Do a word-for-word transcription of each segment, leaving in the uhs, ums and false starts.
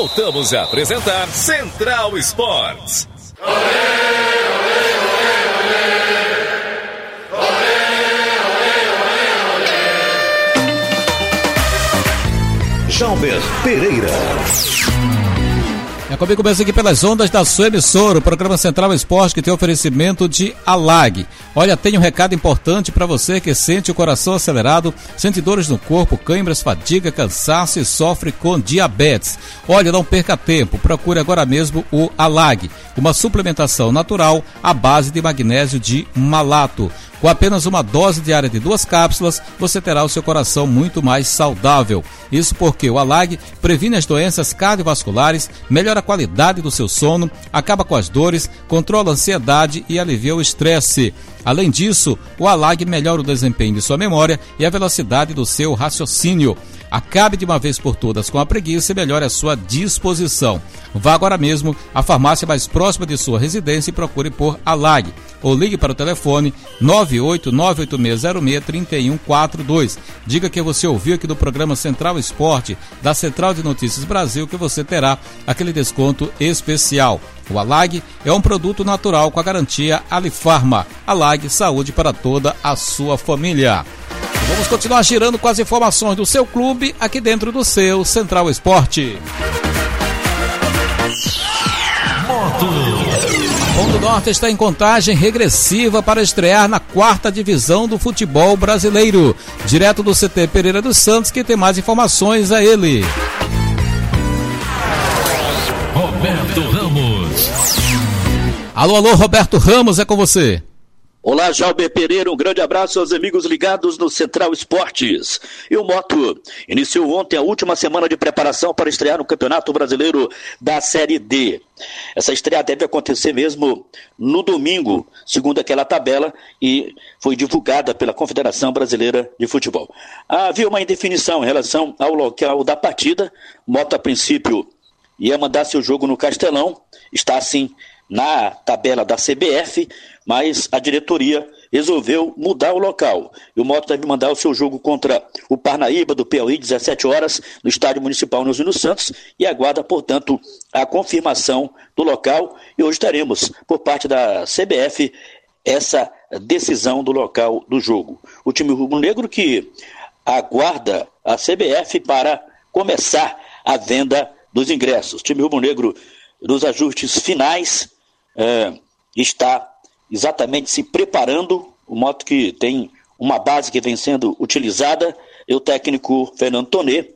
voltamos a apresentar Central Esportes. Jalber Pereira. É comigo mesmo aqui pelas ondas da sua emissora, o programa Central Esporte, que tem oferecimento de Alag. Olha, tem um recado importante para você que sente o coração acelerado, sente dores no corpo, câimbras, fadiga, cansaço e sofre com diabetes. Olha, não perca tempo, procure agora mesmo o Alag, uma suplementação natural à base de magnésio de malato. Com apenas uma dose diária de duas cápsulas, você terá o seu coração muito mais saudável. Isso porque o Alag previne as doenças cardiovasculares, melhora a qualidade do seu sono, acaba com as dores, controla a ansiedade e alivia o estresse. Além disso, o Alag melhora o desempenho de sua memória e a velocidade do seu raciocínio. Acabe de uma vez por todas com a preguiça e melhore a sua disposição. Vá agora mesmo à farmácia mais próxima de sua residência e procure por Alag. Ou ligue para o telefone nove oito nove oito seis zero seis três um quatro dois. Diga que você ouviu aqui do programa Central Esporte, da Central de Notícias Brasil, que você terá aquele desconto especial. O Alag é um produto natural com a garantia Alifarma. Alag, saúde para toda a sua família. Vamos continuar girando com as informações do seu clube aqui dentro do seu Central Esporte. Moto. Ponto Norte está em contagem regressiva para estrear na quarta divisão do futebol brasileiro. Direto do C T Pereira dos Santos, que tem mais informações a ele. Roberto Ramos. Alô, alô, Roberto Ramos, é com você. Olá, Jalber Pereira, um grande abraço aos amigos ligados no Central Esportes. E o Moto iniciou ontem a última semana de preparação para estrear no Campeonato Brasileiro da Série D. Essa estreia deve acontecer mesmo no domingo, segundo aquela tabela, e foi divulgada pela Confederação Brasileira de Futebol. Havia uma indefinição em relação ao local da partida. O Moto, a princípio, ia mandar seu jogo no Castelão, está assim na tabela da C B F, mas a diretoria resolveu mudar o local. E o Moto deve mandar o seu jogo contra o Parnaíba do Piauí, dezessete horas, no Estádio Municipal Nilson Santos, e aguarda, portanto, a confirmação do local. E hoje teremos, por parte da C B F, essa decisão do local do jogo. O time rubro-negro que aguarda a C B F para começar a venda dos ingressos. O time rubro-negro, nos ajustes finais, é, está exatamente se preparando. O Moto que tem uma base que vem sendo utilizada, e o técnico Fernando Tonê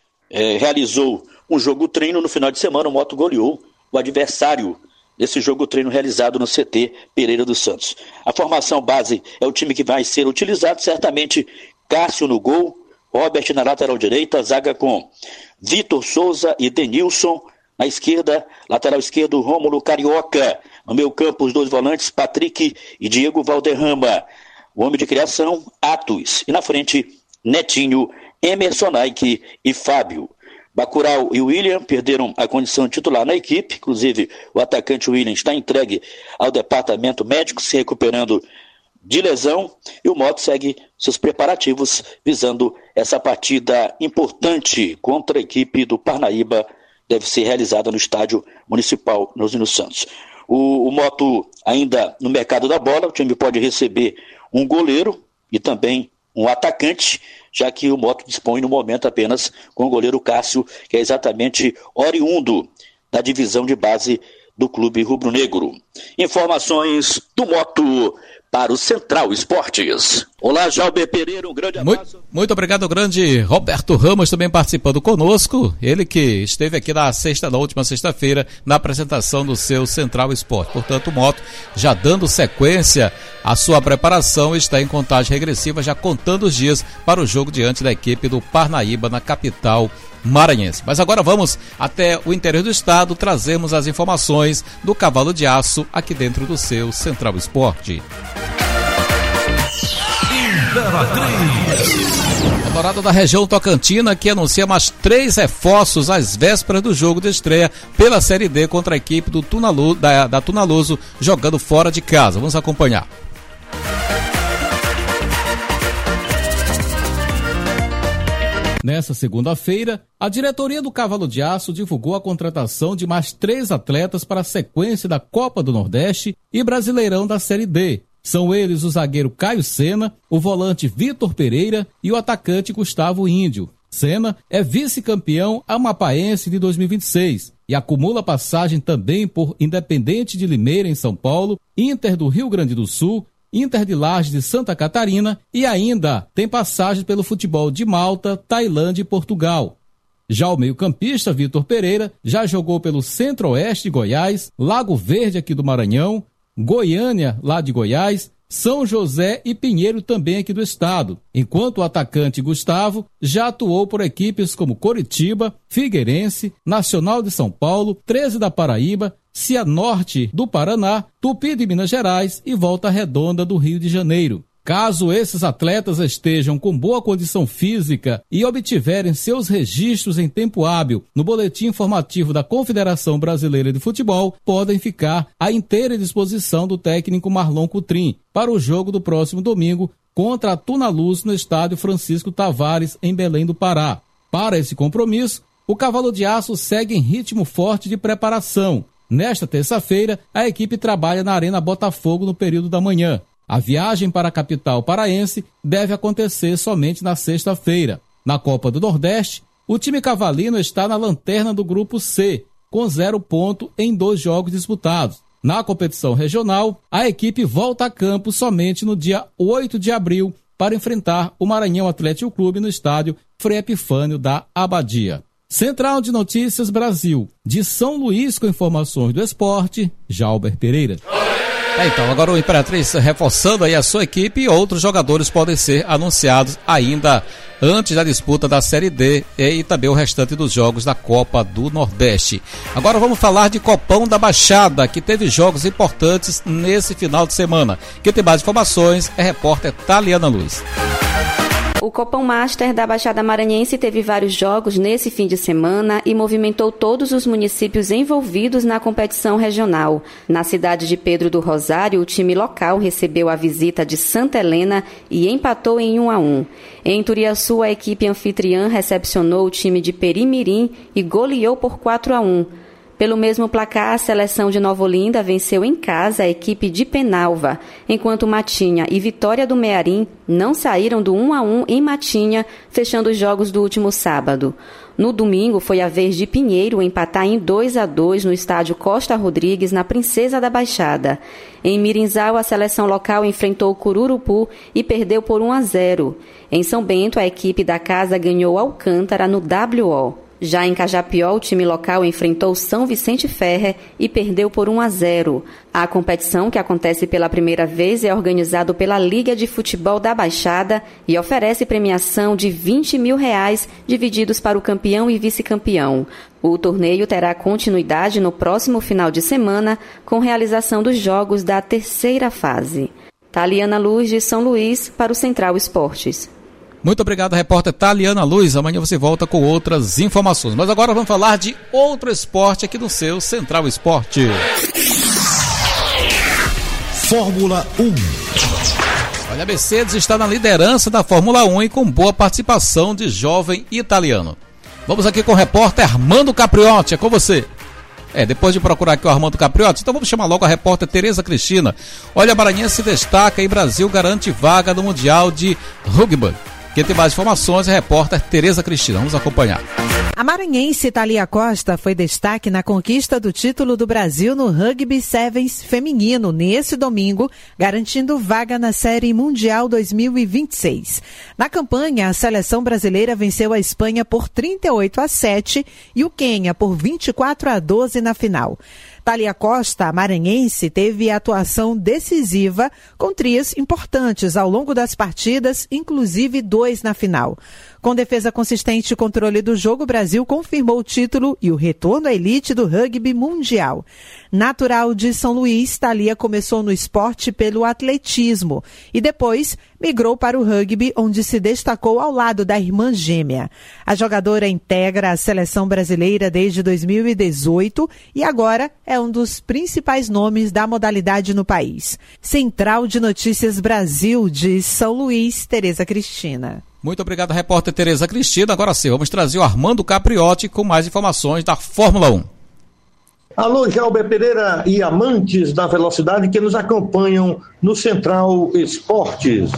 é, realizou um jogo-treino no final de semana. O Moto goleou o adversário desse jogo-treino realizado no C T Pereira dos Santos. A formação base é o time que vai ser utilizado, certamente Cássio no gol, Robert na lateral direita, zaga com Vitor Souza e Denilson. Na esquerda, lateral esquerdo, Rômulo Carioca. No meio campo, os dois volantes, Patrick e Diego Valderrama. O homem de criação, Atos. E na frente, Netinho, Emerson Nike e Fábio. Bacurau e William perderam a condição de titular na equipe. Inclusive, o atacante William está entregue ao departamento médico, se recuperando de lesão. E o Moto segue seus preparativos visando essa partida importante contra a equipe do Parnaíba. Deve ser realizada no Estádio Municipal Nilson Santos. O, o Moto ainda no mercado da bola, o time pode receber um goleiro e também um atacante, já que o Moto dispõe no momento apenas com o goleiro Cássio, que é exatamente oriundo da divisão de base do clube rubro-negro. Informações do Moto para o Central Esportes. Olá, Jalber Pereira, um grande abraço. Muito, muito obrigado, grande Roberto Ramos, também participando conosco. Ele que esteve aqui na sexta, na última sexta-feira, na apresentação do seu Central Esporte. Portanto, o Moto já dando sequência à sua preparação, está em contagem regressiva, já contando os dias para o jogo diante da equipe do Parnaíba, na capital maranhense. Mas agora vamos até o interior do estado, trazemos as informações do Cavalo de Aço aqui dentro do seu Central Esporte. A Dourada da região Tocantina, que anuncia mais três reforços às vésperas do jogo de estreia pela Série D contra a equipe do Tunalu, da, da Tunaluso, jogando fora de casa. Vamos acompanhar. Nessa segunda-feira, a diretoria do Cavalo de Aço divulgou a contratação de mais três atletas para a sequência da Copa do Nordeste e Brasileirão da Série D. São eles o zagueiro Caio Sena, o volante Vitor Pereira e o atacante Gustavo Índio. Sena é vice-campeão amapaense de dois mil e vinte e seis e acumula passagem também por Independente de Limeira, em São Paulo, Inter do Rio Grande do Sul, Inter de Lages de Santa Catarina e ainda tem passagem pelo futebol de Malta, Tailândia e Portugal. Já o meio-campista Vitor Pereira já jogou pelo Centro-Oeste de Goiás, Lago Verde aqui do Maranhão, Goiânia lá de Goiás, São José e Pinheiro também aqui do estado, enquanto o atacante Gustavo já atuou por equipes como Coritiba, Figueirense, Nacional de São Paulo, treze da Paraíba, Cianorte do Paraná, Tupi de Minas Gerais e Volta Redonda do Rio de Janeiro. Caso esses atletas estejam com boa condição física e obtiverem seus registros em tempo hábil no boletim informativo da Confederação Brasileira de Futebol, podem ficar à inteira disposição do técnico Marlon Coutrin para o jogo do próximo domingo contra a Tunaluz no estádio Francisco Tavares, em Belém do Pará. Para esse compromisso, o Cavalo de Aço segue em ritmo forte de preparação. Nesta terça-feira, a equipe trabalha na Arena Botafogo no período da manhã. A viagem para a capital paraense deve acontecer somente na sexta-feira. Na Copa do Nordeste, o time cavalino está na lanterna do Grupo C, com zero ponto em dois jogos disputados. Na competição regional, a equipe volta a campo somente no dia oito de abril para enfrentar o Maranhão Atlético Clube no estádio Frei Epifânio da Abadia. Central de Notícias Brasil, de São Luís, com informações do esporte, Jalber Pereira. É, então, agora o Imperatriz reforçando aí a sua equipe e outros jogadores podem ser anunciados ainda antes da disputa da Série D e também o restante dos jogos da Copa do Nordeste. Agora vamos falar de Copão da Baixada, que teve jogos importantes nesse final de semana. Quem tem mais informações é a repórter Taliana Luz. O Copão Master da Baixada Maranhense teve vários jogos nesse fim de semana e movimentou todos os municípios envolvidos na competição regional. Na cidade de Pedro do Rosário, o time local recebeu a visita de Santa Helena e empatou em um a um. Em Turiaçu, a equipe anfitriã recepcionou o time de Perimirim e goleou por quatro a um. Pelo mesmo placar, a seleção de Nova Olinda venceu em casa a equipe de Penalva, enquanto Matinha e Vitória do Mearim não saíram do um a um em Matinha, fechando os jogos do último sábado. No domingo, foi a vez de Pinheiro empatar em dois a dois no estádio Costa Rodrigues, na Princesa da Baixada. Em Mirinzal, a seleção local enfrentou o Cururupu e perdeu por um a zero. Em São Bento, a equipe da casa ganhou Alcântara no W O. Já em Cajapió, o time local enfrentou São Vicente Ferrer e perdeu por um a zero. A competição, que acontece pela primeira vez, é organizada pela Liga de Futebol da Baixada e oferece premiação de vinte mil reais, divididos para o campeão e vice-campeão. O torneio terá continuidade no próximo final de semana, com realização dos jogos da terceira fase. Taliana Luz, de São Luís, para o Central Esportes. Muito obrigado, repórter Taliana Luz. Amanhã você volta com outras informações. Mas agora vamos falar de outro esporte aqui no seu Central Esporte. Fórmula um. Olha, a Mercedes está na liderança da Fórmula um e com boa participação de jovem italiano. Vamos aqui com o repórter Armando Capriotti. É com você. É, depois de procurar aqui o Armando Capriotti, então vamos chamar logo a repórter Tereza Cristina. Olha, a Maranhense se destaca e Brasil garante vaga no Mundial de Rugby. Quem tem mais informações é a repórter Tereza Cristina. Vamos acompanhar. A maranhense Thalia Costa foi destaque na conquista do título do Brasil no Rugby Sevens feminino nesse domingo, garantindo vaga na Série Mundial dois mil e vinte e seis. Na campanha, a seleção brasileira venceu a Espanha por trinta e oito a sete e o Quênia por vinte e quatro a doze na final. Thalia Costa, a maranhense, teve atuação decisiva com trias importantes ao longo das partidas, inclusive dois na final. Com defesa consistente e controle do jogo, o Brasil confirmou o título e o retorno à elite do rugby mundial. Natural de São Luís, Thalia começou no esporte pelo atletismo e depois migrou para o rugby, onde se destacou ao lado da irmã gêmea. A jogadora integra a seleção brasileira desde dois mil e dezoito e agora é um dos principais nomes da modalidade no país. Central de Notícias Brasil, de São Luís, Tereza Cristina. Muito obrigado, repórter Tereza Cristina. Agora sim, vamos trazer o Armando Capriotti com mais informações da Fórmula um. Alô, Jalber Pereira e amantes da velocidade que nos acompanham no Central Esportes.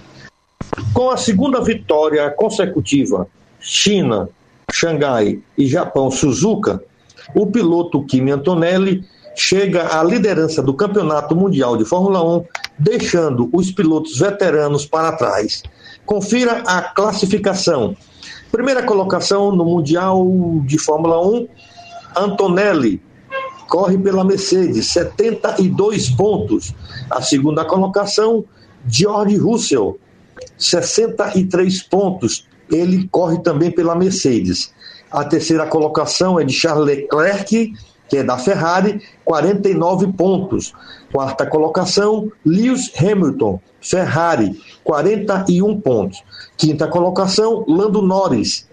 Com a segunda vitória consecutiva, China, Xangai e Japão, Suzuka, o piloto Kimi Antonelli chega à liderança do Campeonato Mundial de Fórmula um, deixando os pilotos veteranos para trás. Confira a classificação. Primeira colocação no Mundial de Fórmula um, Antonelli corre pela Mercedes, setenta e dois pontos. A segunda colocação, George Russell, sessenta e três pontos. Ele corre também pela Mercedes. A terceira colocação é de Charles Leclerc, que é da Ferrari, quarenta e nove pontos. Quarta colocação, Lewis Hamilton, Ferrari, quarenta e um pontos. Quinta colocação, Lando Norris,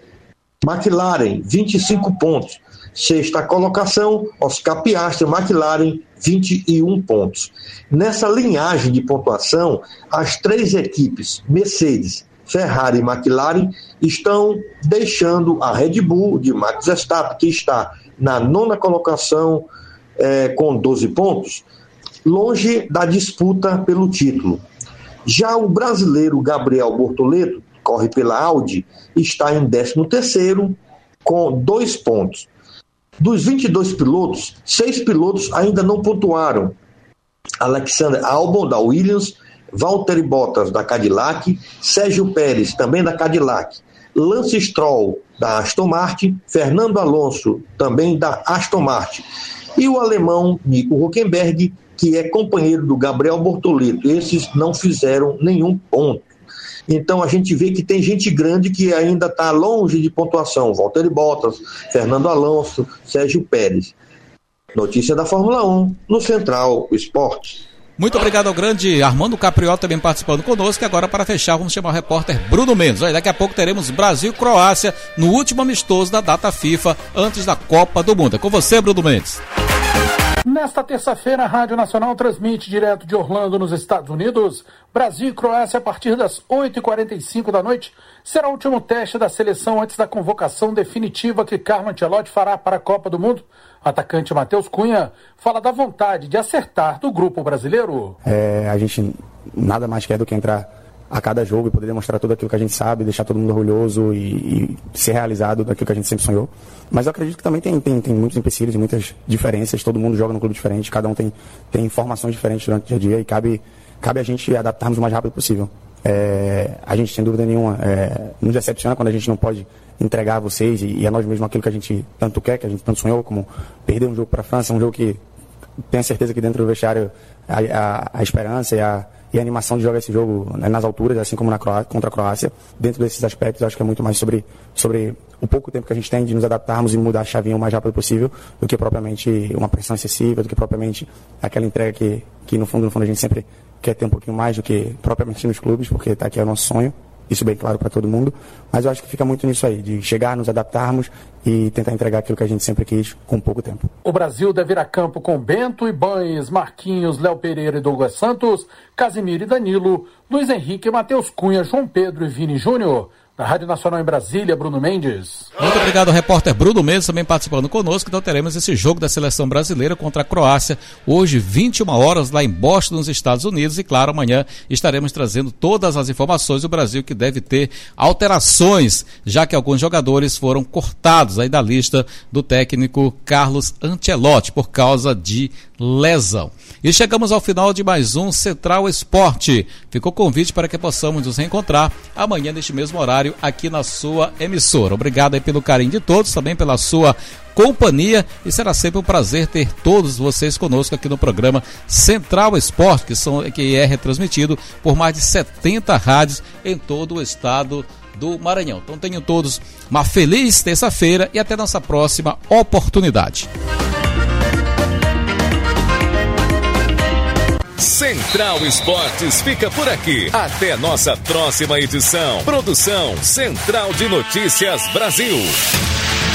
McLaren, vinte e cinco pontos. Sexta colocação, Oscar Piastri, McLaren, vinte e um pontos. Nessa linhagem de pontuação, as três equipes, Mercedes, Ferrari e McLaren, estão deixando a Red Bull de Max Verstappen, que está na nona colocação eh, com doze pontos, longe da disputa pelo título. Já o brasileiro Gabriel Bortoleto, corre pela Audi, está em décimo terceiro com dois pontos. Dos vinte e dois pilotos, seis pilotos ainda não pontuaram. Alexander Albon, da Williams, Valtteri Bottas, da Cadillac, Sérgio Pérez, também da Cadillac, Lance Stroll, da Aston Martin, Fernando Alonso, também da Aston Martin, e o alemão Nico Hülkenberg, que é companheiro do Gabriel Bortoleto. Esses não fizeram nenhum ponto. Então a gente vê que tem gente grande que ainda está longe de pontuação. Valtteri Bottas, Fernando Alonso, Sérgio Pérez. Notícia da Fórmula um no Central Esportes. Muito obrigado ao grande Armando Capriotti também participando conosco. E agora, para fechar, vamos chamar o repórter Bruno Mendes. Olha, daqui a pouco teremos Brasil e Croácia no último amistoso da data FIFA antes da Copa do Mundo. É com você, Bruno Mendes. Nesta terça-feira, a Rádio Nacional transmite direto de Orlando, nos Estados Unidos, Brasil e Croácia a partir das oito e quarenta e cinco da noite. Será o último teste da seleção antes da convocação definitiva que Carlo Ancelotti fará para a Copa do Mundo. O atacante Matheus Cunha fala da vontade de acertar do grupo brasileiro. É, a gente nada mais quer do que entrar a cada jogo e poder demonstrar tudo aquilo que a gente sabe, deixar todo mundo orgulhoso e, e ser realizado daquilo que a gente sempre sonhou. Mas eu acredito que também tem, tem, tem muitos empecilhos e muitas diferenças, todo mundo joga num clube diferente, cada um tem, tem informações diferentes durante o dia a dia e cabe, cabe a gente adaptarmos o mais rápido possível. É, a gente, sem dúvida nenhuma, é, nos decepciona quando a gente não pode entregar a vocês e, e a nós mesmos aquilo que a gente tanto quer, que a gente tanto sonhou, como perder um jogo para a França, um jogo que tenho certeza que dentro do vestiário a, a, a esperança e a E a animação de jogar esse jogo, né, nas alturas, assim como na Croácia, contra a Croácia. Dentro desses aspectos, eu acho que é muito mais sobre, sobre o pouco tempo que a gente tem de nos adaptarmos e mudar a chavinha o mais rápido possível, do que propriamente uma pressão excessiva, do que propriamente aquela entrega que, que no fundo, no fundo a gente sempre quer ter um pouquinho mais do que propriamente nos clubes, porque tá aqui é o nosso sonho. Isso bem claro para todo mundo, mas eu acho que fica muito nisso aí, de chegar, nos adaptarmos e tentar entregar aquilo que a gente sempre quis com pouco tempo. O Brasil deve ir a campo com Bento, Ibanes, Marquinhos, Léo Pereira e Douglas Santos, Casimiro e Danilo, Luiz Henrique, Matheus Cunha, João Pedro e Vini Júnior. Da Rádio Nacional em Brasília, Bruno Mendes. Muito obrigado ao repórter Bruno Mendes também participando conosco. Então teremos esse jogo da seleção brasileira contra a Croácia hoje, vinte e uma horas, lá em Boston, nos Estados Unidos. E claro, amanhã estaremos trazendo todas as informações do Brasil, que deve ter alterações, já que alguns jogadores foram cortados aí da lista do técnico Carlos Ancelotti por causa de lesão. E chegamos ao final de mais um Central Esporte. Ficou convite para que possamos nos reencontrar amanhã neste mesmo horário aqui na sua emissora. Obrigado aí pelo carinho de todos, também pela sua companhia, e será sempre um prazer ter todos vocês conosco aqui no programa Central Esporte, que, são, que é retransmitido por mais de setenta rádios em todo o estado do Maranhão. Então tenham todos uma feliz terça-feira e até nossa próxima oportunidade. Central Esportes fica por aqui. Até nossa próxima edição. Produção Central de Notícias Brasil.